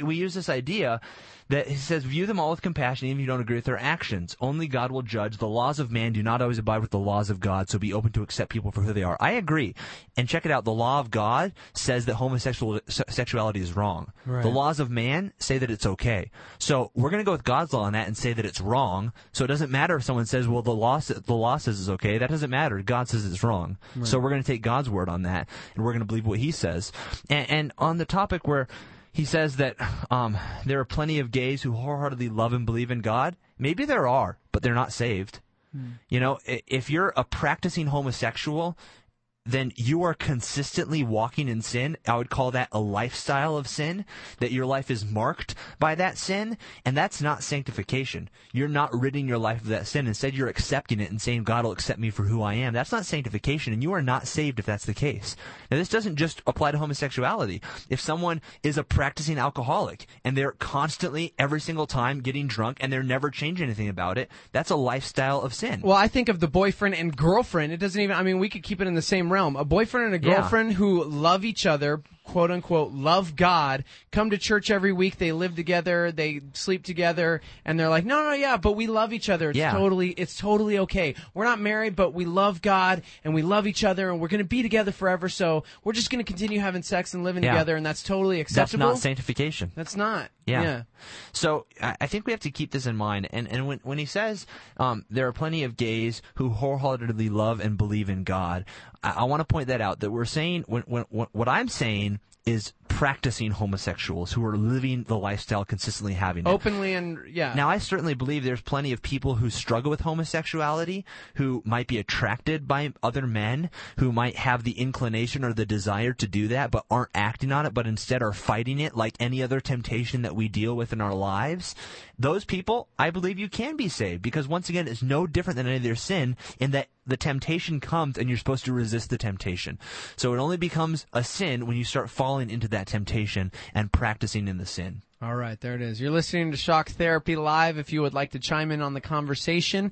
this idea that he says, view them all with compassion even if you don't agree with their actions. Only God will judge. The laws of man do not always abide with the laws of God, so be open to accept people for who they are. I agree. And check it out. The law of God says that homosexuality is wrong. Right. The laws of man say that it's okay. So we're going to go with God's law on that and say that it's wrong. So it doesn't matter if someone says, well, the law says it's okay. That doesn't matter. God says it's wrong. Right. So we're going to take God's word on that, and we're going to believe what he says. And on the topic where he says that there are plenty of gays who wholeheartedly love and believe in God. Maybe there are, but they're not saved. You know, if you're a practicing homosexual, then you are consistently walking in sin. I would call that a lifestyle of sin, that your life is marked by that sin, and that's not sanctification. You're not ridding your life of that sin. Instead, you're accepting it and saying, God will accept me for who I am. That's not sanctification, and you are not saved if that's the case. Now, this doesn't just apply to homosexuality. If someone is a practicing alcoholic, and they're constantly, every single time, getting drunk, and they're never changing anything about it, that's a lifestyle of sin. Well, I think of the boyfriend and girlfriend. It doesn't even, I mean, we could keep it in the same realm. A boyfriend and a girlfriend who love each other, quote unquote, love God, come to church every week, they live together, they sleep together, and they're like, no, but we love each other. It's totally okay. We're not married, but we love God, and we love each other, and we're going to be together forever, so we're just going to continue having sex and living together, and that's totally acceptable. That's not sanctification. That's not. Yeah. So I think we have to keep this in mind. And when he says there are plenty of gays who wholeheartedly love and believe in God, I want to point that out, that we're saying, what I'm saying is practicing homosexuals who are living the lifestyle, consistently having it. Openly and, Now, I certainly believe there's plenty of people who struggle with homosexuality, who might be attracted by other men, who might have the inclination or the desire to do that, but aren't acting on it, but instead are fighting it like any other temptation that we deal with in our lives. Those people, I believe you can be saved, because once again, it's no different than any other sin in that the temptation comes and you're supposed to resist the temptation. So it only becomes a sin when you start falling into that temptation and practicing in the sin. All right, there it is. You're listening to Shock Therapy Live. If you would like to chime in on the conversation,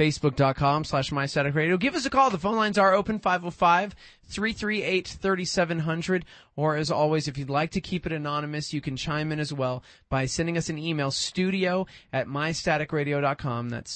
Facebook.com/MyStaticRadio. Give us a call. The phone lines are open, 505-338-3700. Or, as always, if you'd like to keep it anonymous, you can chime in as well by sending us an email, studio@mystaticradio.com. That's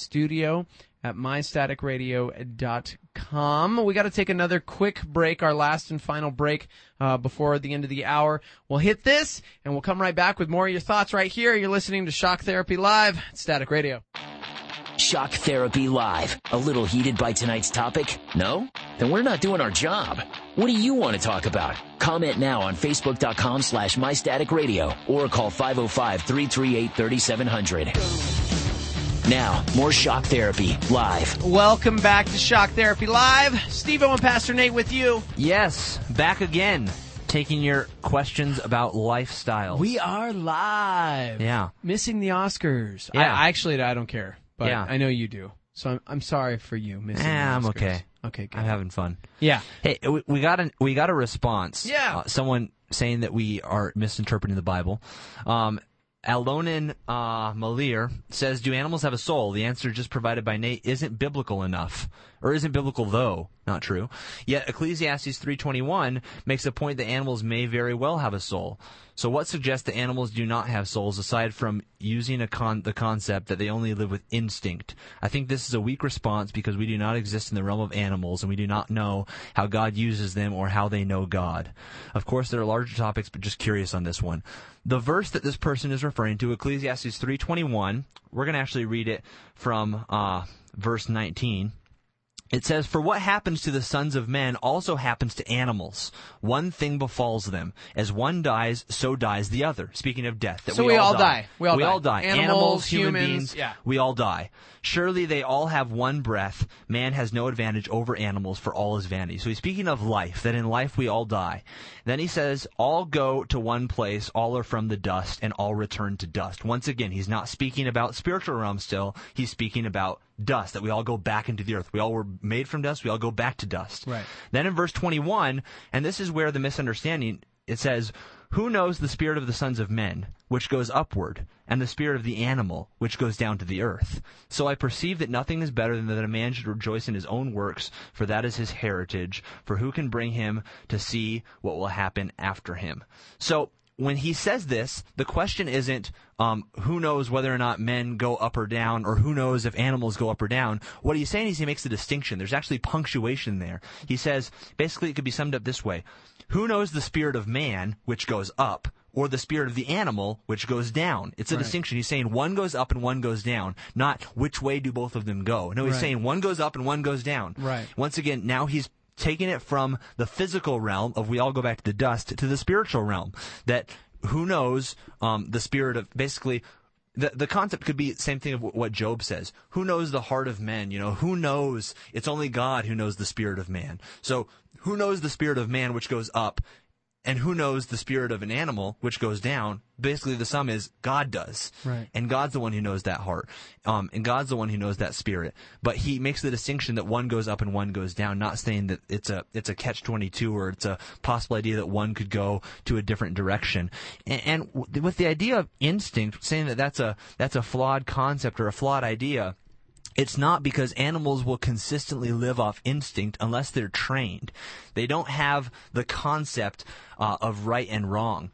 studio@mystaticradio.com. We got to take another quick break, our last and final break before the end of the hour. We'll hit this, and we'll come right back with more of your thoughts right here. You're listening to Shock Therapy Live, Static Radio. Shock Therapy Live. A little heated by tonight's topic? No? Then we're not doing our job. What do you want to talk about? Comment now on Facebook.com/MyStaticRadio or call 505-338-3700. Now, more Shock Therapy Live. Welcome back to Shock Therapy Live. Steve-O and Pastor Nate with you. Yes, back again, taking your questions about lifestyles. We are live. Yeah. Missing the Oscars. Yeah. I don't care, but Yeah. I know you do. So I'm sorry for you missing the Oscars. I'm okay. Okay, good. I'm having fun. Yeah. Hey, we got a response. Yeah. Someone saying that we are misinterpreting the Bible. Alonin Malir says, do animals have a soul? The answer just provided by Nate isn't biblical enough. Or isn't biblical, though. Not true. Yet Ecclesiastes 3:21 makes a point that animals may very well have a soul. So what suggests that animals do not have souls, aside from using the concept that they only live with instinct? I think this is a weak response because we do not exist in the realm of animals, and we do not know how God uses them or how they know God. Of course, there are larger topics, but just curious on this one. The verse that this person is referring to, Ecclesiastes 3:21, we're going to actually read it from verse 19. It says, for what happens to the sons of men also happens to animals. One thing befalls them. As one dies, so dies the other. Speaking of death. So we all die. We all die. Animals, human humans, beings, we all die. Surely they all have one breath. Man has no advantage over animals, for all is vanity. So he's speaking of life, that in life we all die. Then he says, all go to one place, all are from the dust, and all return to dust. Once again, he's not speaking about spiritual realm still. He's speaking about dust, that we all go back into the earth. We all were made from dust. We all go back to dust. Right. Then in verse 21, and this is where the misunderstanding, it says, who knows the spirit of the sons of men, which goes upward, and the spirit of the animal, which goes down to the earth? So I perceive that nothing is better than that a man should rejoice in his own works, for that is his heritage. For who can bring him to see what will happen after him? So when he says this, the question isn't who knows whether or not men go up or down, or who knows if animals go up or down. What he's saying is he makes a distinction. There's actually punctuation there. He says, basically it could be summed up this way. Who knows the spirit of man, which goes up, or the spirit of the animal, which goes down? It's a distinction. He's saying one goes up and one goes down, not which way do both of them go. No, he's saying one goes up and one goes down. Right. Once again, now he's taking it from the physical realm of we all go back to the dust to the spiritual realm. That who knows the spirit of, basically, the concept could be the same thing of what Job says. Who knows the heart of men? Who knows? It's only God who knows the spirit of man. So who knows the spirit of man which goes up? And who knows the spirit of an animal, which goes down? Basically, the sum is God does. Right. And God's the one who knows that heart. And God's the one who knows that spirit. But he makes the distinction that one goes up and one goes down, not saying that it's a catch-22 or it's a possible idea that one could go to a different direction. And with the idea of instinct, saying that that's a flawed concept or a flawed idea, it's not, because animals will consistently live off instinct unless they're trained. They don't have the concept of right and wrong.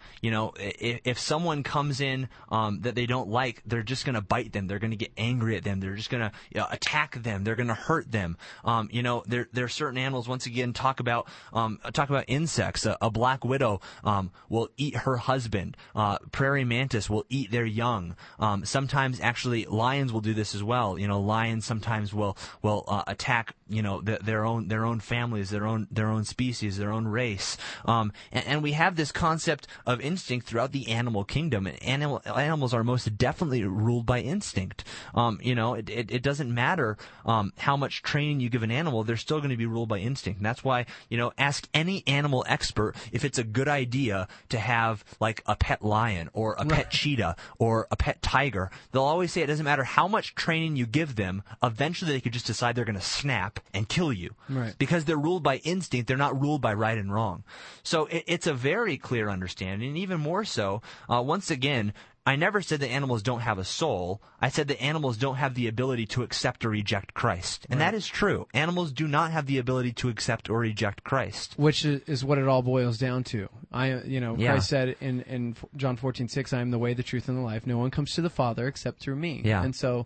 If someone comes in that they don't like, they're just going to bite them. They're going to get angry at them. They're just going to attack them. They're going to hurt them. There are certain animals. Once again, talk about insects. A black widow will eat her husband. Prairie mantis will eat their young. Sometimes, actually, lions will do this as well. Lions sometimes will attack their own families, their own species, their own race. And we have this concept of instinct throughout the animal kingdom. Animals are most definitely ruled by instinct. It doesn't matter how much training you give an animal; they're still going to be ruled by instinct. And that's why, ask any animal expert if it's a good idea to have like a pet lion or a pet cheetah or a pet tiger. They'll always say it doesn't matter how much training you give them. Eventually, they could just decide they're going to snap and kill you, because they're ruled by instinct. They're not ruled by right and wrong. So it's a very clear understanding, and even more so, once again, I never said that animals don't have a soul. I said that animals don't have the ability to accept or reject Christ. And that is true. Animals do not have the ability to accept or reject Christ. Which is what it all boils down to. Christ said in John 14:6, I am the way, the truth, and the life. No one comes to the Father except through me. Yeah. And so,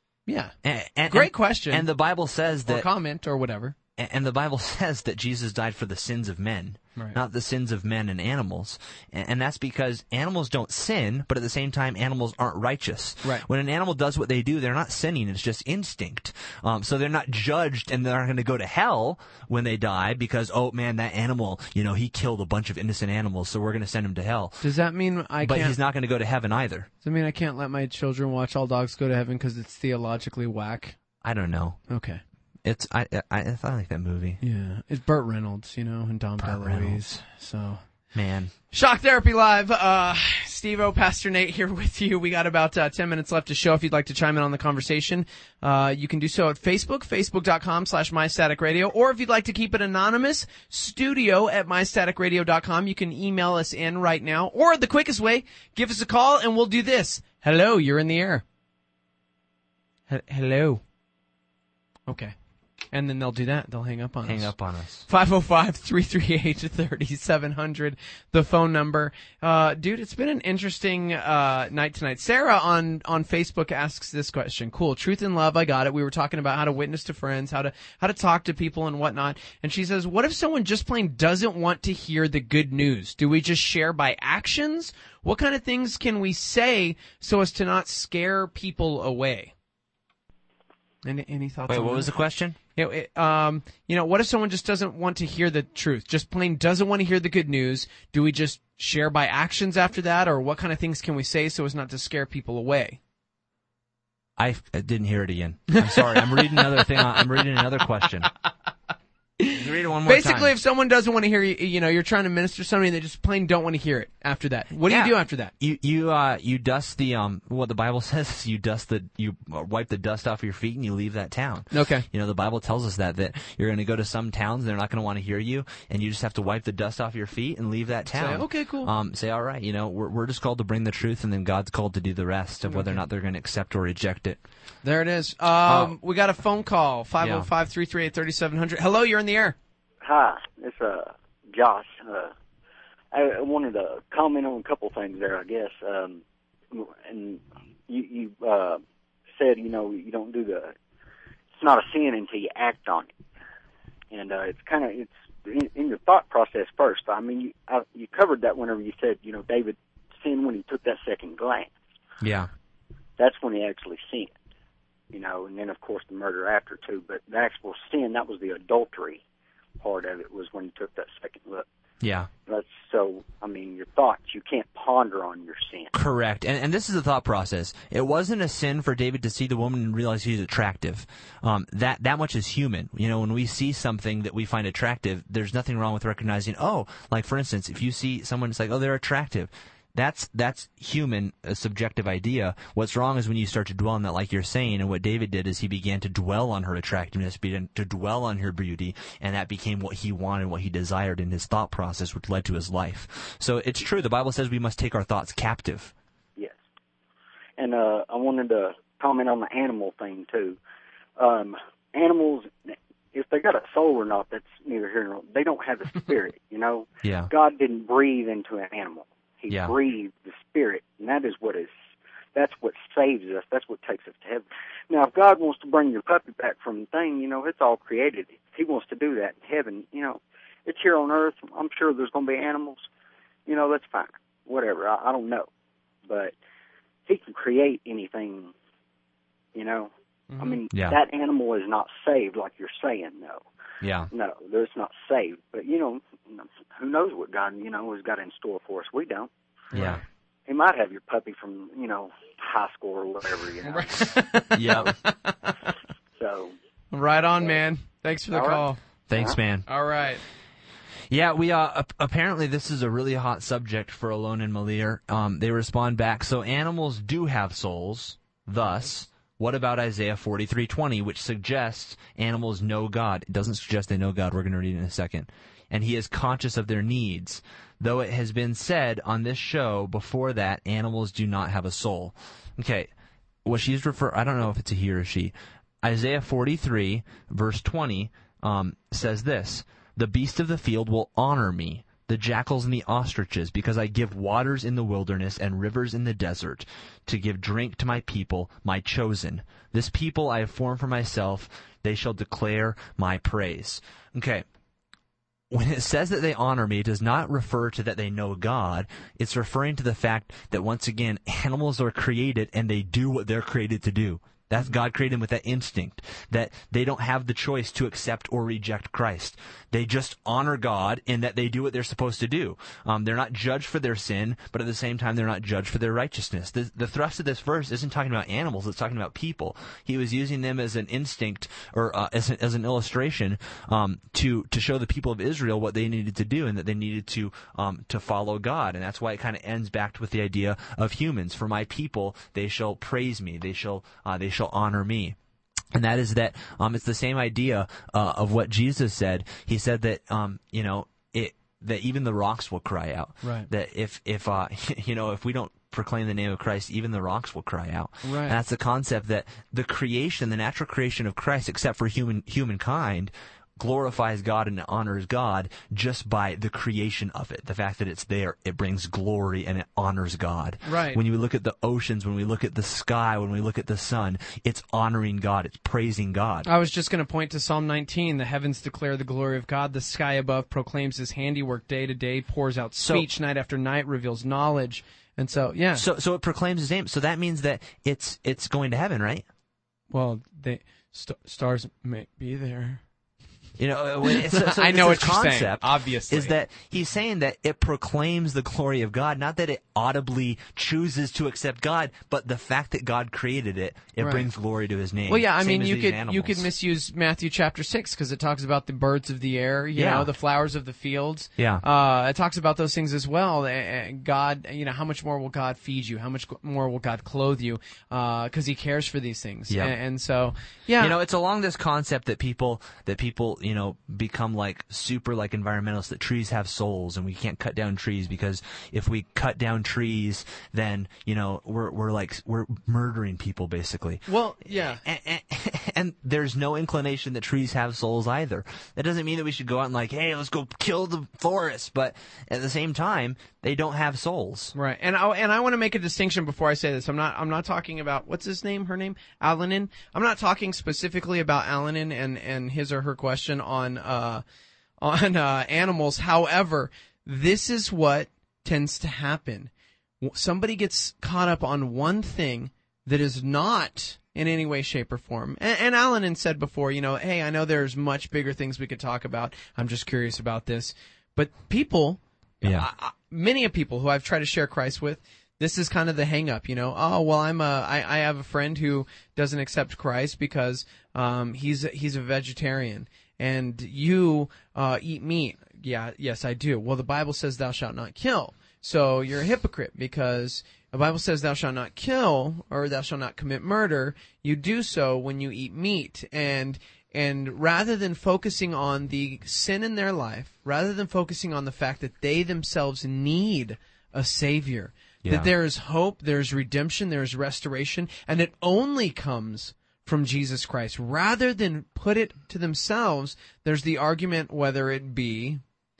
and great question. And the Bible says that... Or comment or whatever. And the Bible says that Jesus died for the sins of men, not the sins of men and animals. And that's because animals don't sin, but at the same time, animals aren't righteous. Right. When an animal does what they do, they're not sinning. It's just instinct. So they're not judged, and they're not going to go to hell when they die because, oh, man, that animal, he killed a bunch of innocent animals, so we're going to send him to hell. Does that mean But he's not going to go to heaven either. Does that mean I can't let my children watch All Dogs Go to Heaven because it's theologically whack? I don't know. Okay. I like that movie. Yeah, it's Burt Reynolds, and Dom DeLuise. So, man, Shock Therapy Live. Steve-O, Pastor Nate here with you. We got about 10 minutes left to show. If you'd like to chime in on the conversation, you can do so at Facebook, facebook.com/MyStaticRadio, or if you'd like to keep it anonymous, studio@MyStaticRadio.com. You can email us in right now, or the quickest way, give us a call and we'll do this. Hello, you're in the air. Hello. Okay. And then they'll do that. They'll hang up on us. Hang up on us. 505-338-3700, the phone number. Dude, it's been an interesting night tonight. Sarah on Facebook asks this question. Cool. Truth and love, I got it. We were talking about how to witness to friends, how to talk to people and whatnot. And she says, what if someone just plain doesn't want to hear the good news? Do we just share by actions? What kind of things can we say so as to not scare people away? Any thoughts? Wait, on what that? was the question? What if someone just doesn't want to hear the truth, just plain doesn't want to hear the good news? Do we just share by actions after that, or what kind of things can we say so as not to scare people away? I didn't hear it again. I'm sorry. I'm reading another thing. I'm reading another question. Read it one more Basically, time. if someone doesn't want to hear you, you're trying to minister something, they just plain don't want to hear it after that. What do you do after that? You dust the what the Bible says. You wipe the dust off your feet and you leave that town. Okay. The Bible tells us that you're going to go to some towns, they're not going to want to hear you, and you just have to wipe the dust off your feet and leave that town. Say, okay, cool. Say, all right, we're just called to bring the truth, and then God's called to do the rest of whether or not they're going to accept or reject it. There it is. We got a phone call, 505-338-3700. Hello, you're in the air. Hi, it's Josh. I wanted to comment on a couple things there, I guess. And you said, you know, you don't do it's not a sin until you act on it. And it's in your thought process first. I mean, you covered that whenever you said, you know, David sinned when he took that second glance. Yeah. That's when he actually sinned, you know, and then, of course, the murder after, too. But the actual sin, that was the adultery part of it, was when he took that second look. Yeah. So, I mean, your thoughts, you can't ponder on your sin. Correct. And this is the thought process. It wasn't a sin for David to see the woman and realize she's attractive. That much is human. You know, when we see something that we find attractive, there's nothing wrong with recognizing, like, for instance, if you see someone, it's like, they're attractive. That's human, a subjective idea. What's wrong is when you start to dwell on that, like you're saying, and what David did is he began to dwell on her attractiveness, began to dwell on her beauty, and that became what he wanted, what he desired in his thought process, which led to his life. So it's true, the Bible says we must take our thoughts captive. Yes. And I wanted to comment on the animal thing, too. Animals, if they got a soul or not, that's neither here nor there. They don't have a spirit, you know? Yeah. God didn't breathe into an animal. He Yeah. breathed the Spirit, and that's what saves us. That's what takes us to heaven. Now, if God wants to bring your puppy back from the thing, you know, it's all created. If He wants to do that in heaven, you know, it's here on earth. I'm sure there's going to be animals. You know, that's fine. Whatever. I don't know. But He can create anything, you know. Mm-hmm. I mean, Yeah. that animal is not saved like you're saying, no. Yeah. No, it's not saved. But, you know, who knows what God, you know, has got in store for us. We don't. Yeah. He might have your puppy from, you know, high school or whatever, you know. Yeah. So. Right on, man. Thanks for the All right. call. Thanks, man. All right. Yeah, we apparently this is a really hot subject for Alon and Malir. They respond back. So animals do have souls. Thus, what about Isaiah 43:20, which suggests animals know God? It doesn't suggest they know God. We're going to read it in a second. And He is conscious of their needs. Though it has been said on this show before that animals do not have a soul. Okay, what she's I don't know if it's a he or a she. Isaiah 43, verse 20, says this: "The beast of the field will honor me, the jackals and the ostriches, because I give waters in the wilderness and rivers in the desert, to give drink to my people, my chosen. This people I have formed for myself, they shall declare my praise." Okay. When it says that they honor me, it does not refer to that they know God. It's referring to the fact that, once again, animals are created and they do what they're created to do. That's God created them with that instinct, that they don't have the choice to accept or reject Christ. They just honor God in that they do what they're supposed to do. They're not judged for their sin, but at the same time, they're not judged for their righteousness. The thrust of this verse isn't talking about animals, it's talking about people. He was using them as an instinct, or as an illustration, to show the people of Israel what they needed to do, and that they needed to follow God. And that's why it kind of ends back with the idea of humans. For my people, they shall praise me. They shall honor me. And that is that it's the same idea of what Jesus said. He said that that even the rocks will cry out. Right. That if we don't proclaim the name of Christ, even the rocks will cry out. Right. And that's the concept that the creation, the natural creation of Christ, except for humankind, glorifies God and honors God just by the creation of it. The fact that it's there, it brings glory and it honors God. Right. When you look at the oceans, when we look at the sky, when we look at the sun, it's honoring God, it's praising God. I was just going to point to Psalm 19. The heavens declare the glory of God. The sky above proclaims His handiwork. Day to day pours out speech. Night after night reveals knowledge. And so, yeah. So it proclaims His name. So that means that it's going to heaven, right? Well, stars may be there. You know, I know what you're saying, obviously. Is that he's saying that it proclaims the glory of God, not that it audibly chooses to accept God, but the fact that God created it, it brings glory to His name. Well, yeah, I mean, you could misuse Matthew chapter 6 because it talks about the birds of the air, you know, the flowers of the fields. Yeah. It talks about those things as well. God, you know, how much more will God feed you? How much more will God clothe you? Because He cares for these things. Yeah. And so, yeah. You know, it's along this concept that people, become like super like environmentalists that trees have souls and we can't cut down trees because if we cut down trees, then we're murdering people basically. Well, yeah. And there's no inclination that trees have souls either. That doesn't mean that we should go out and like, hey, let's go kill the forest. But at the same time, they don't have souls. Right. And I want to make a distinction before I say this. I'm not talking about, what's his name? Her name? Alanin. I'm not talking specifically about Alanin and his or her question on animals. However, this is what tends to happen. Somebody gets caught up on one thing that is not in any way, shape, or form. And Alanin said before, hey, I know there's much bigger things we could talk about. I'm just curious about this. But people, many of people who I've tried to share Christ with, this is kind of the hang up, Oh, well, I have a friend who doesn't accept Christ because he's a vegetarian, and you eat meat. Yeah, yes, I do. Well, the Bible says thou shalt not kill. So you're a hypocrite because the Bible says thou shalt not kill or thou shalt not commit murder. You do so when you eat meat. And rather than focusing on the sin in their life, rather than focusing on the fact that they themselves need a Savior, that there is hope, there's redemption, there's restoration, and it only comes from Jesus Christ. Rather than put it to themselves, there's the argument whether it be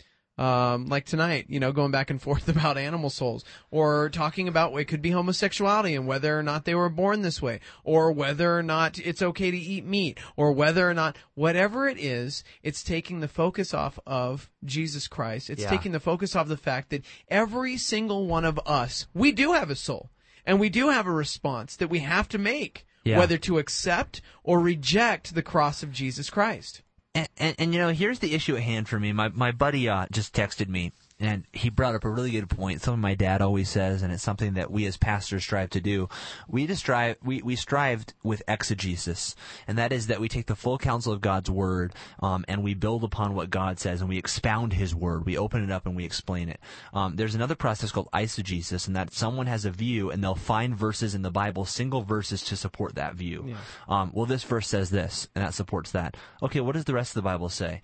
like tonight, going back and forth about animal souls, or talking about it could be homosexuality and whether or not they were born this way, or whether or not it's okay to eat meat, or whether or not, whatever it is, it's taking the focus off of Jesus Christ. It's taking the focus off the fact that every single one of us, we do have a soul, and we do have a response that we have to make, whether to accept or reject the cross of Jesus Christ. And here's the issue at hand for me. My buddy just texted me, and he brought up a really good point. Something my dad always says, and it's something that we as pastors strive to do. We strived with exegesis, and that is that we take the full counsel of God's word, and we build upon what God says, and we expound His word. We open it up and we explain it. There's another process called eisegesis, and that someone has a view, and they'll find verses in the Bible, single verses to support that view. Yeah. Well, this verse says this, and that supports that. Okay, what does the rest of the Bible say?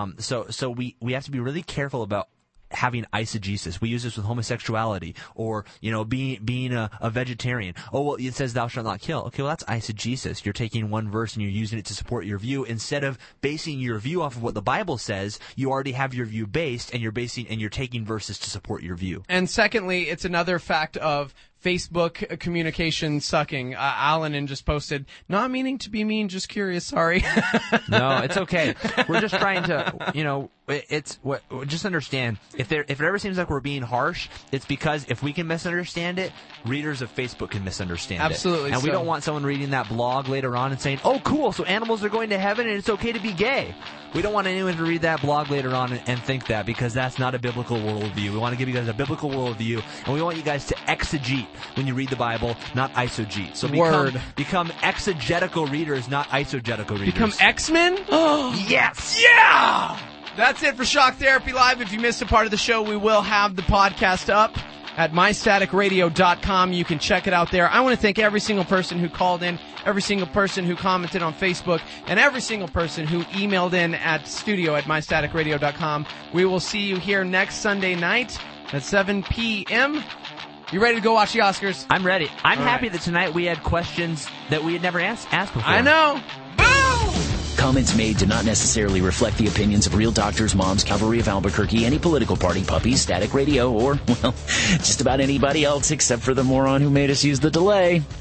So we have to be really careful about having eisegesis. We use this with homosexuality, or being a vegetarian. Oh, well, it says thou shalt not kill. Okay, well, that's eisegesis. You're taking one verse and you're using it to support your view instead of basing your view off of what the Bible says. You already have your view based, and you're taking verses to support your view. And secondly, it's another fact of Facebook communication sucking. Alanin just posted, not meaning to be mean, just curious, sorry. No, it's okay. We're just trying to, just understand, if it ever seems like we're being harsh, it's because if we can misunderstand it, readers of Facebook can misunderstand Absolutely it. And we don't want someone reading that blog later on and saying, oh, cool, so animals are going to heaven and it's okay to be gay. We don't want anyone to read that blog later on and think that, because that's not a biblical worldview. We want to give you guys a biblical worldview, and we want you guys to exegete when you read the Bible, not eisogete. So become exegetical readers, not eisogetical readers. Become X-Men? Yes! Yeah! That's it for Shock Therapy Live. If you missed a part of the show, we will have the podcast up at mystaticradio.com. You can check it out there. I want to thank every single person who called in, every single person who commented on Facebook, and every single person who emailed in at studio@mystaticradio.com. We will see you here next Sunday night at 7 p.m. You ready to go watch the Oscars? I'm ready. I'm happy that tonight we had questions that we had never asked before. I know. Boom! Comments made do not necessarily reflect the opinions of Real Doctors, Moms, Cavalry of Albuquerque, any political party, puppies, Static Radio, or, well, just about anybody else except for the moron who made us use the delay.